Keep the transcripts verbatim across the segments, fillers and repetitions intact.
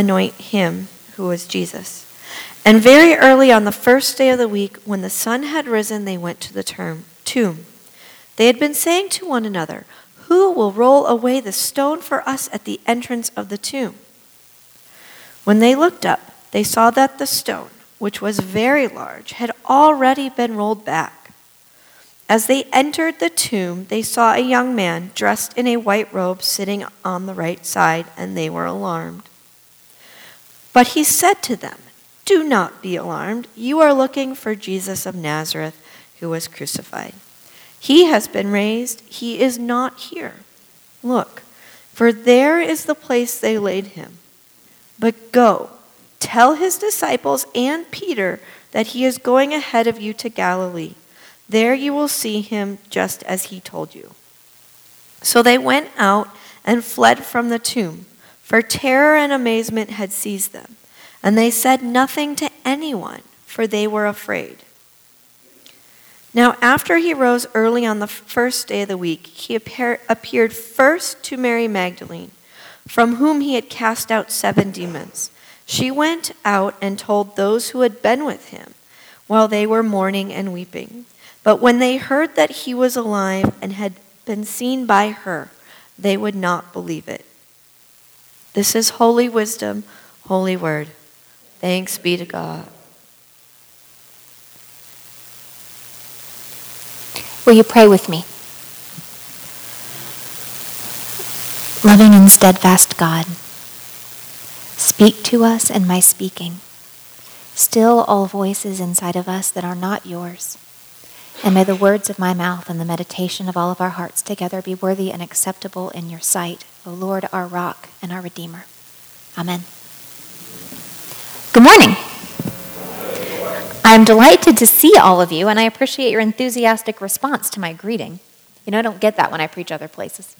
anoint him who was Jesus. And very early on the first day of the week, when the sun had risen, they went to the term, tomb. They had been saying to one another, "Who will roll away the stone for us at the entrance of the tomb?" When they looked up, they saw that the stone, which was very large, had already been rolled back. As they entered the tomb, they saw a young man dressed in a white robe sitting on the right side, and they were alarmed. But he said to them, "Do not be alarmed. You are looking for Jesus of Nazareth, who was crucified. He has been raised. He is not here. Look, for there is the place they laid him. But go, tell his disciples and Peter that he is going ahead of you to Galilee. There you will see him just as he told you." So they went out and fled from the tomb, for terror and amazement had seized them. And they said nothing to anyone, for they were afraid. Now after he rose early on the first day of the week, he appear, appeared first to Mary Magdalene, from whom he had cast out seven demons. She went out and told those who had been with him, while they were mourning and weeping. But when they heard that he was alive and had been seen by her, they would not believe it. This is holy wisdom, holy word. Thanks be to God. Will you pray with me? Loving and steadfast God, speak to us in my speaking. Still all voices inside of us that are not yours. And may the words of my mouth and the meditation of all of our hearts together be worthy and acceptable in your sight, O Lord, our rock and our Redeemer. Amen. Good morning. I'm delighted to see all of you, and I appreciate your enthusiastic response to my greeting. You know, I don't get that when I preach other places.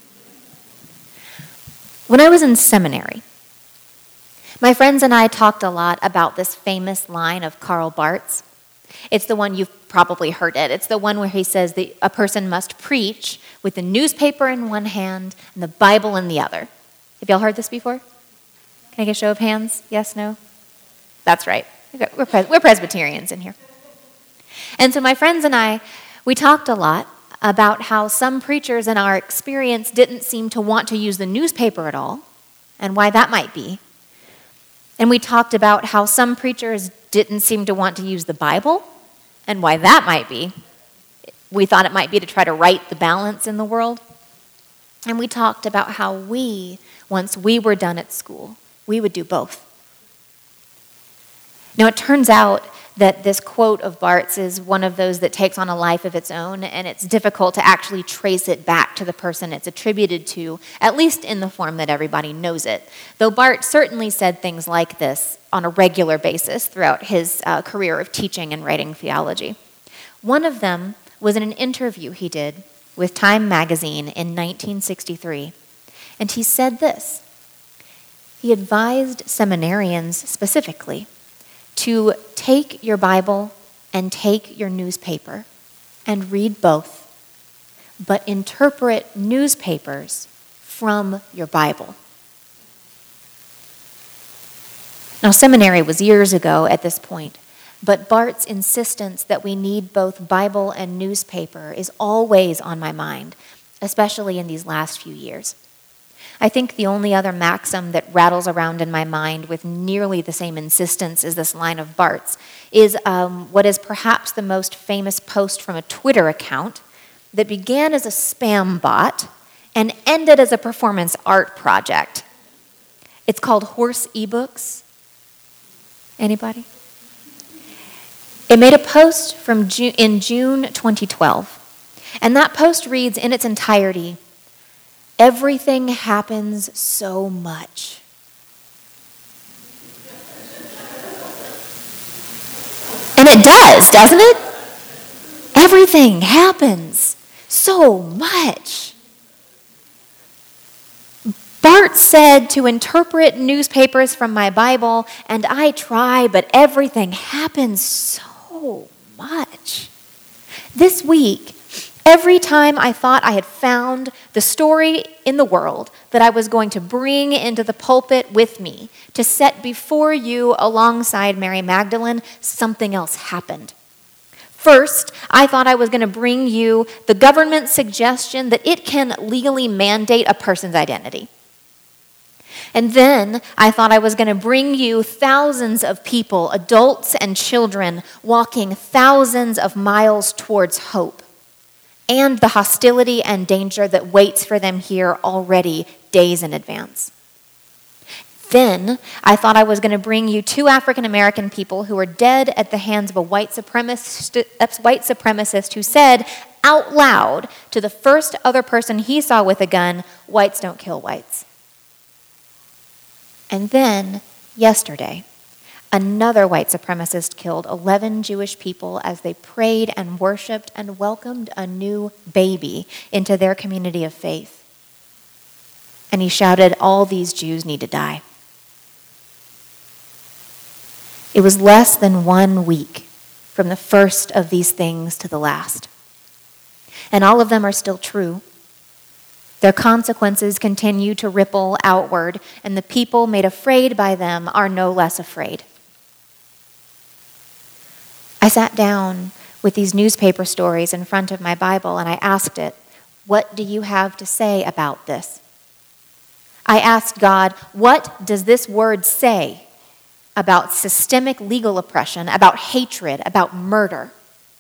When I was in seminary, my friends and I talked a lot about this famous line of Karl Barth's. It's the one you've probably heard it. It's the one where he says that a person must preach with the newspaper in one hand and the Bible in the other. Have y'all heard this before? Can I get a show of hands? Yes, no? That's right. We're, Pres- we're Presbyterians in here. And so my friends and I, we talked a lot about how some preachers in our experience didn't seem to want to use the newspaper at all, and why that might be. And we talked about how some preachers didn't seem to want to use the Bible, and why that might be. We thought it might be to try to right the balance in the world. And we talked about how we, once we were done at school, we would do both. Now, it turns out that this quote of Barth's is one of those that takes on a life of its own, and it's difficult to actually trace it back to the person it's attributed to, at least in the form that everybody knows it. Though Barth certainly said things like this on a regular basis throughout his uh, career of teaching and writing theology. One of them was in an interview he did with Time magazine in nineteen sixty-three, and he said this. He advised seminarians specifically to take your Bible and take your newspaper and read both, but interpret newspapers from your Bible. Now, seminary was years ago at this point, but Barth's insistence that we need both Bible and newspaper is always on my mind, especially in these last few years. I think the only other maxim that rattles around in my mind with nearly the same insistence as this line of Barth's is um, what is perhaps the most famous post from a Twitter account that began as a spam bot and ended as a performance art project. It's called Horse eBooks. Anybody? It made a post from Ju- in June twenty twelve, and that post reads in its entirety, "Everything happens so much." And it does, doesn't it? Everything happens so much. Barth said to interpret newspapers from my Bible, and I try, but everything happens so much. This week, Every time I thought I had found the story in the world that I was going to bring into the pulpit with me to set before you alongside Mary Magdalene, something else happened. First, I thought I was going to bring you the government's suggestion that it can legally mandate a person's identity. And then I thought I was going to bring you thousands of people, adults and children, walking thousands of miles towards hope, and the hostility and danger that waits for them here already days in advance. Then I thought I was going to bring you two African American people who were dead at the hands of a white supremacist, white supremacist who said out loud to the first other person he saw with a gun, "Whites don't kill whites." And then, yesterday, another white supremacist killed eleven Jewish people as they prayed and worshiped and welcomed a new baby into their community of faith. And he shouted, "All these Jews need to die." It was less than one week from the first of these things to the last. And all of them are still true. Their consequences continue to ripple outward, and the people made afraid by them are no less afraid. I sat down with these newspaper stories in front of my Bible, and I asked it, "What do you have to say about this?" I asked God, what does this word say about systemic legal oppression, about hatred, about murder?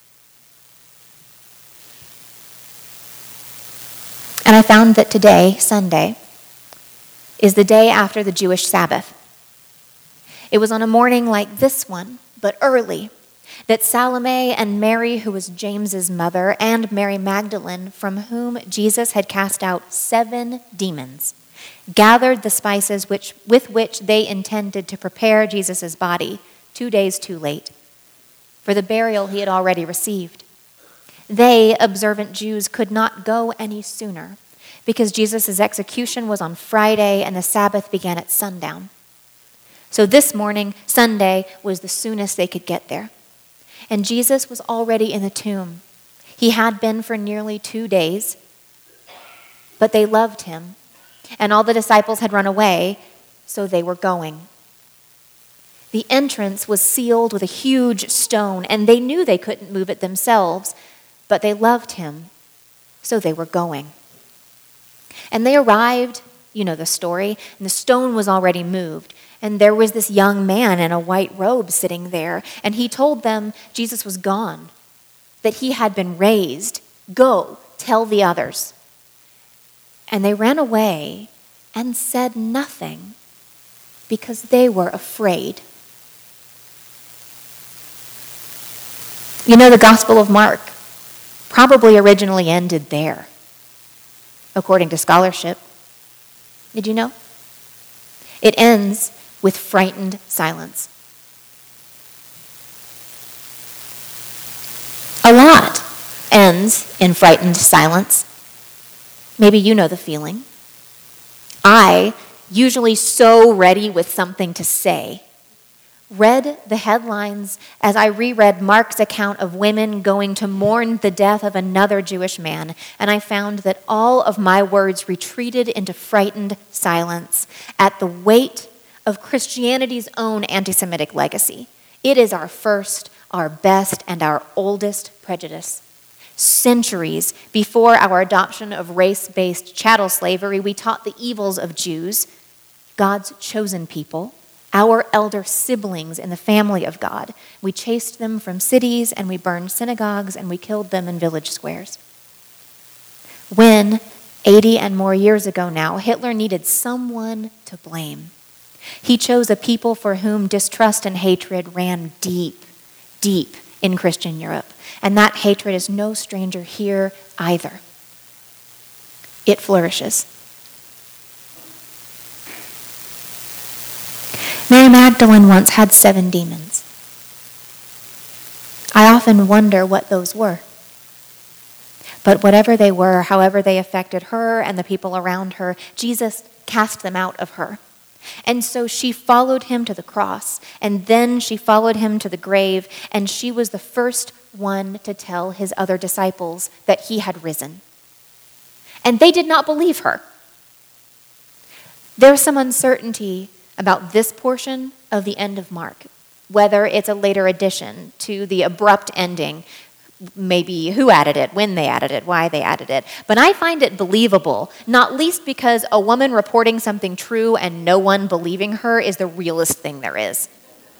And I found that today, Sunday, is the day after the Jewish Sabbath. It was on a morning like this one, but early, that Salome and Mary, who was James's mother, and Mary Magdalene, from whom Jesus had cast out seven demons, gathered the spices which, with which they intended to prepare Jesus' body two days too late for the burial he had already received. They, observant Jews, could not go any sooner because Jesus' execution was on Friday and the Sabbath began at sundown. So this morning, Sunday, was the soonest they could get there. And Jesus was already in the tomb. He had been for nearly two days, but they loved him. And all the disciples had run away, so they were going. The entrance was sealed with a huge stone, and they knew they couldn't move it themselves, but they loved him, so they were going. And they arrived, you know the story, and the stone was already moved. And there was this young man in a white robe sitting there, and he told them Jesus was gone, that he had been raised. Go, tell the others. And they ran away and said nothing because they were afraid. You know, the Gospel of Mark probably originally ended there, according to scholarship. Did you know? It ends with frightened silence. A lot ends in frightened silence. Maybe you know the feeling. I, usually so ready with something to say, read the headlines as I reread Mark's account of women going to mourn the death of another Jewish man, and I found that all of my words retreated into frightened silence at the weight of Christianity's own anti-Semitic legacy. It is our first, our best, and our oldest prejudice. Centuries before our adoption of race-based chattel slavery, we taught the evils of Jews, God's chosen people, our elder siblings in the family of God. We chased them from cities, and we burned synagogues, and we killed them in village squares. When, eighty and more years ago now, Hitler needed someone to blame, he chose a people for whom distrust and hatred ran deep, deep in Christian Europe. And that hatred is no stranger here either. It flourishes. Mary Magdalene once had seven demons. I often wonder what those were. But whatever they were, however they affected her and the people around her, Jesus cast them out of her. And so she followed him to the cross, and then she followed him to the grave, and she was the first one to tell his other disciples that he had risen. And they did not believe her. There's some uncertainty about this portion of the end of Mark, whether it's a later addition to the abrupt ending, maybe who added it, when they added it, why they added it. But I find it believable, not least because a woman reporting something true and no one believing her is the realest thing there is.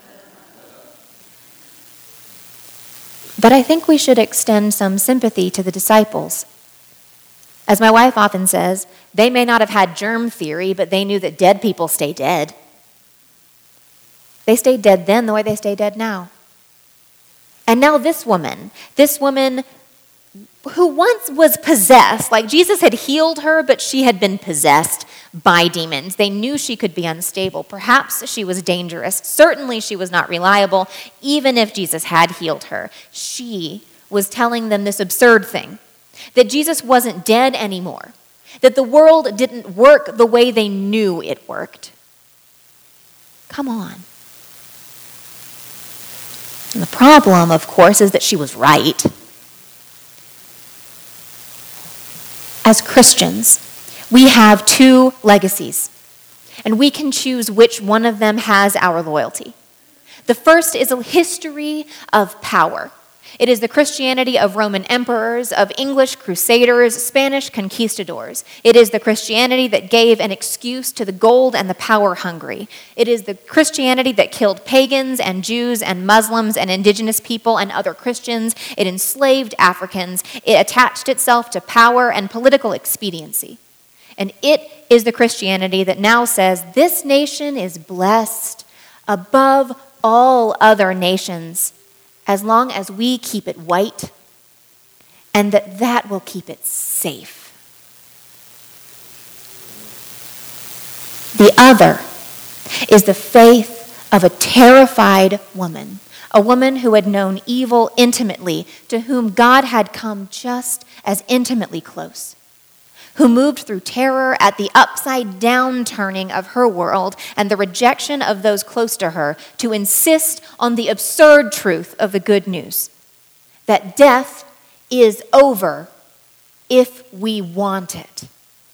But I think we should extend some sympathy to the disciples. As my wife often says, they may not have had germ theory, but they knew that dead people stay dead. They stayed dead then the way they stay dead now. And now this woman, this woman who once was possessed, like Jesus had healed her, but she had been possessed by demons. They knew she could be unstable. Perhaps she was dangerous. Certainly she was not reliable, even if Jesus had healed her. She was telling them this absurd thing, that Jesus wasn't dead anymore, that the world didn't work the way they knew it worked. Come on. And the problem, of course, is that she was right. As Christians, we have two legacies, and we can choose which one of them has our loyalty. The first is a history of power. It is the Christianity of Roman emperors, of English crusaders, Spanish conquistadors. It is the Christianity that gave an excuse to the gold and the power hungry. It is the Christianity that killed pagans and Jews and Muslims and indigenous people and other Christians. It enslaved Africans. It attached itself to power and political expediency. And it is the Christianity that now says this nation is blessed above all other nations, as long as we keep it white, and that that will keep it safe. The other is the faith of a terrified woman, a woman who had known evil intimately, to whom God had come just as intimately close, who moved through terror at the upside-down turning of her world and the rejection of those close to her, to insist on the absurd truth of the good news, that death is over if we want it.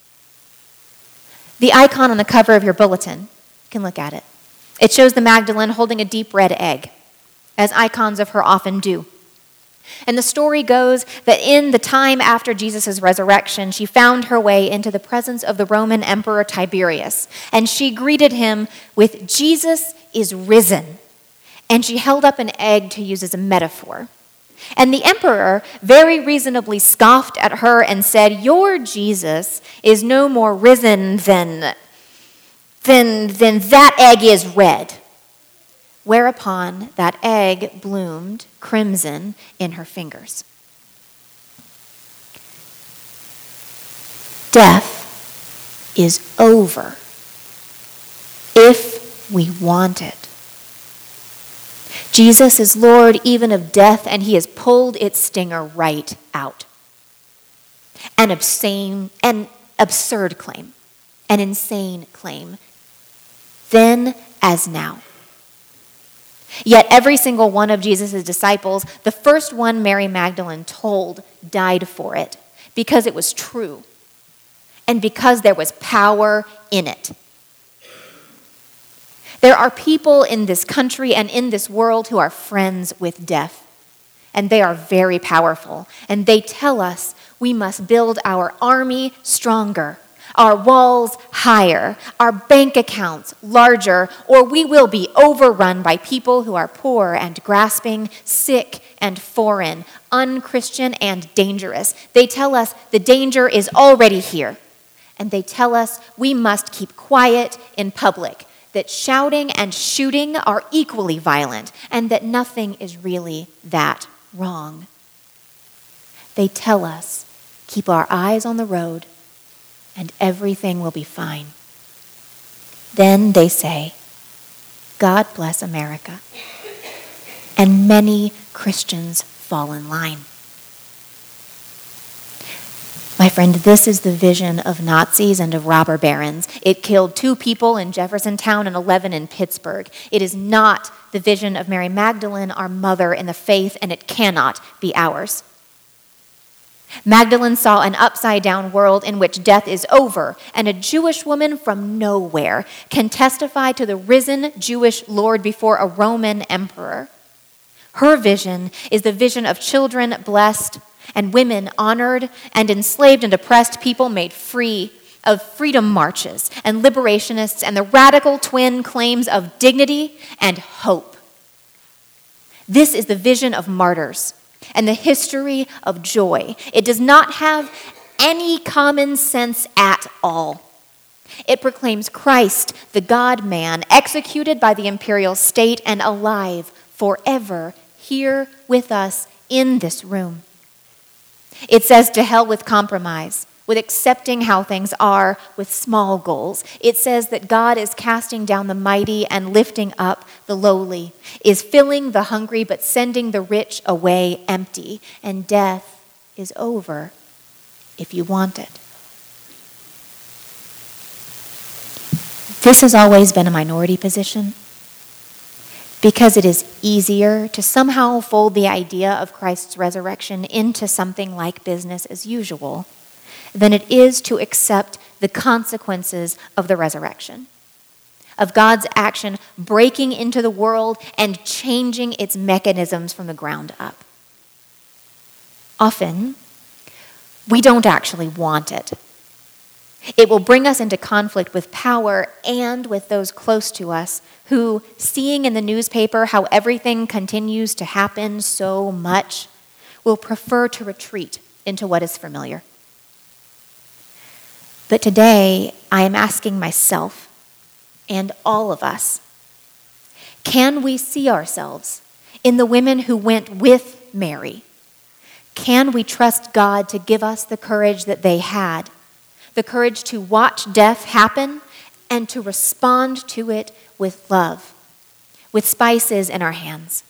The icon on the cover of your bulletin, you can look at it. It shows the Magdalene holding a deep red egg, as icons of her often do. And the story goes that in the time after Jesus' resurrection, she found her way into the presence of the Roman Emperor Tiberius, and she greeted him with, "Jesus is risen." And she held up an egg to use as a metaphor. And the emperor very reasonably scoffed at her and said, "Your Jesus is no more risen than, than, than that egg is red." Whereupon that egg bloomed crimson in her fingers. Death is over if we want it. Jesus is Lord even of death, and he has pulled its stinger right out. An obscene, an absurd claim, an insane claim, then as now. Yet every single one of Jesus' disciples, the first one Mary Magdalene told, died for it because it was true and because there was power in it. There are people in this country and in this world who are friends with death, and they are very powerful, and they tell us we must build our army stronger, our walls higher, our bank accounts larger, or we will be overrun by people who are poor and grasping, sick and foreign, unchristian and dangerous. They tell us the danger is already here, and they tell us we must keep quiet in public, that shouting and shooting are equally violent, and that nothing is really that wrong. They tell us keep our eyes on the road, and everything will be fine. Then they say, God bless America. And many Christians fall in line. My friend, this is the vision of Nazis and of robber barons. It killed two people in Jeffersontown and eleven in Pittsburgh. It is not the vision of Mary Magdalene, our mother in the faith, and it cannot be ours. Magdalene saw an upside-down world in which death is over, and a Jewish woman from nowhere can testify to the risen Jewish Lord before a Roman emperor. Her vision is the vision of children blessed and women honored and enslaved and oppressed people made free, of freedom marches and liberationists and the radical twin claims of dignity and hope. This is the vision of martyrs and the history of joy. It does not have any common sense at all. It proclaims Christ, the God-man, executed by the imperial state and alive forever here with us in this room. It says to hell with compromise, with accepting how things are, with small goals. It says that God is casting down the mighty and lifting up the lowly, is filling the hungry but sending the rich away empty, and death is over if you want it. This has always been a minority position because it is easier to somehow fold the idea of Christ's resurrection into something like business as usual than it is to accept the consequences of the resurrection, of God's action breaking into the world and changing its mechanisms from the ground up. Often, we don't actually want it. It will bring us into conflict with power and with those close to us who, seeing in the newspaper how everything continues to happen so much, will prefer to retreat into what is familiar. But today, I am asking myself and all of us, can we see ourselves in the women who went with Mary? Can we trust God to give us the courage that they had, the courage to watch death happen and to respond to it with love, with spices in our hands?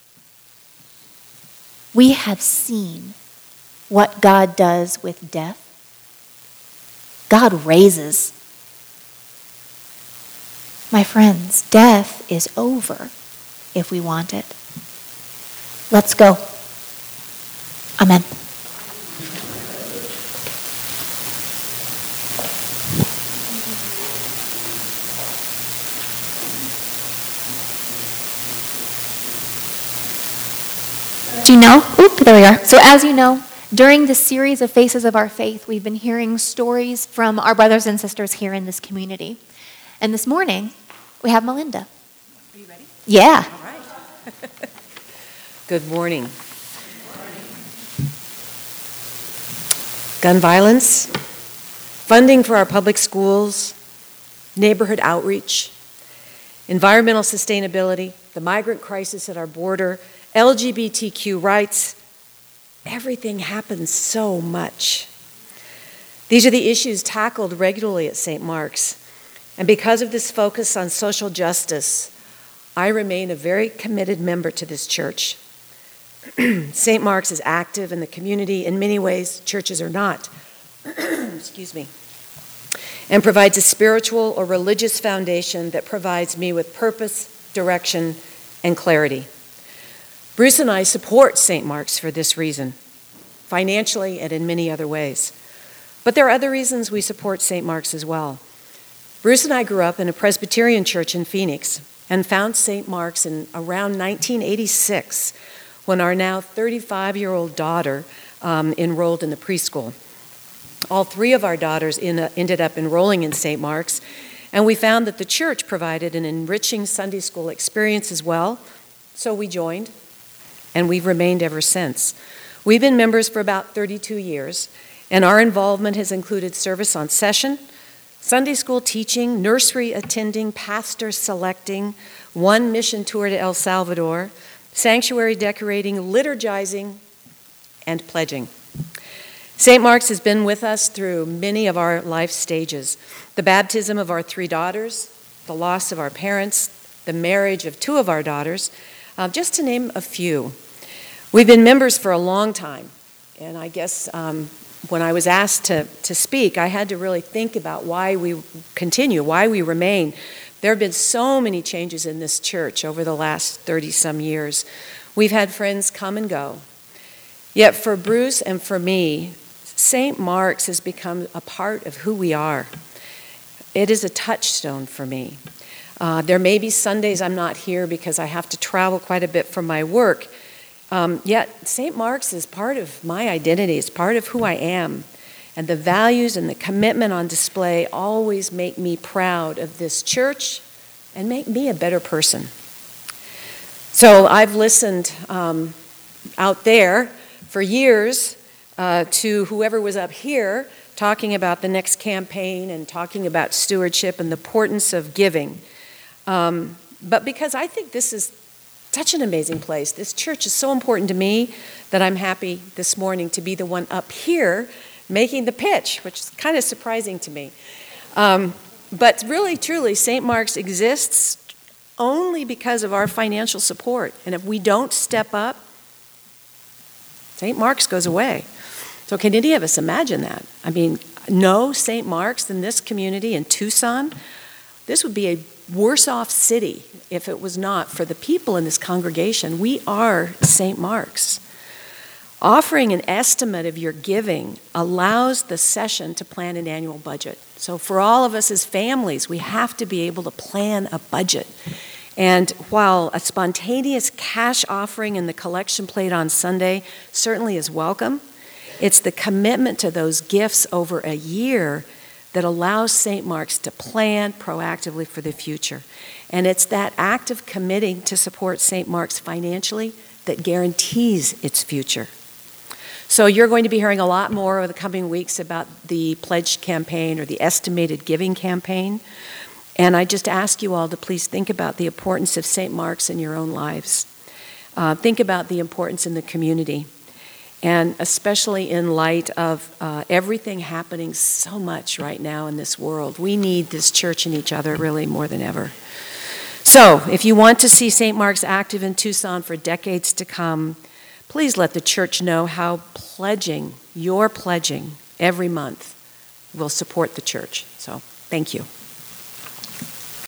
We have seen what God does with death. God raises. My friends, death is over if we want it. Let's go. Amen. Do you know? Oop, there we are. So as you know, during this series of Faces of Our Faith, we've been hearing stories from our brothers and sisters here in this community. And this morning, we have Melinda. Are you ready? Yeah. All right. Good morning. Gun violence, funding for our public schools, neighborhood outreach, environmental sustainability, the migrant crisis at our border, L G B T Q rights. Everything happens so much. These are the issues tackled regularly at Saint Mark's. And because of this focus on social justice, I remain a very committed member to this church. Saint Mark's is active in the community in many ways churches are not. Excuse me. And provides a spiritual or religious foundation that provides me with purpose, direction, and clarity. Bruce and I support Saint Mark's for this reason, financially and in many other ways. But there are other reasons we support Saint Mark's as well. Bruce and I grew up in a Presbyterian church in Phoenix and found Saint Mark's in around nineteen eighty-six when our now thirty-five-year-old daughter um, enrolled in the preschool. All three of our daughters in a, ended up enrolling in Saint Mark's, and we found that the church provided an enriching Sunday school experience as well, so we joined. And we've remained ever since. We've been members for about thirty-two years, and our involvement has included service on session, Sunday school teaching, nursery attending, pastor selecting, one mission tour to El Salvador, sanctuary decorating, liturgizing, and pledging. Saint Mark's has been with us through many of our life stages. The baptism of our three daughters, the loss of our parents, the marriage of two of our daughters, Uh, just to name a few. We've been members for a long time, and I guess um, when I was asked to, to speak, I had to really think about why we continue, why we remain. There have been so many changes in this church over the last thirty-some years. We've had friends come and go. Yet for Bruce and for me, Saint Mark's has become a part of who we are. It is a touchstone for me. Uh, there may be Sundays I'm not here because I have to travel quite a bit for my work. Um, yet Saint Mark's is part of my identity. It's part of who I am. And the values and the commitment on display always make me proud of this church and make me a better person. So I've listened um, out there for years uh, to whoever was up here talking about the next campaign and talking about stewardship and the importance of giving. Um, but because I think this is such an amazing place, this church is so important to me that I'm happy this morning to be the one up here making the pitch, which is kind of surprising to me. Um, but really, truly, Saint Mark's exists only because of our financial support. And if we don't step up, Saint Mark's goes away. So can any of us imagine that? I mean, no Saint Mark's in this community in Tucson, this would be a worse off city if it was not for the people in this congregation. We are Saint Mark's. Offering an estimate of your giving allows the session to plan an annual budget. So for all of us as families, we have to be able to plan a budget. And while a spontaneous cash offering in the collection plate on Sunday certainly is welcome, it's the commitment to those gifts over a year that allows Saint Mark's to plan proactively for the future. And it's that act of committing to support Saint Mark's financially that guarantees its future. So you're going to be hearing a lot more over the coming weeks about the pledge campaign or the estimated giving campaign. And I just ask you all to please think about the importance of Saint Mark's in your own lives. Uh, think about the importance in the community. And especially in light of uh, everything happening so much right now in this world. We need this church and each other really more than ever. So if you want to see Saint Mark's active in Tucson for decades to come, please let the church know how pledging, your pledging every month will support the church. So thank you.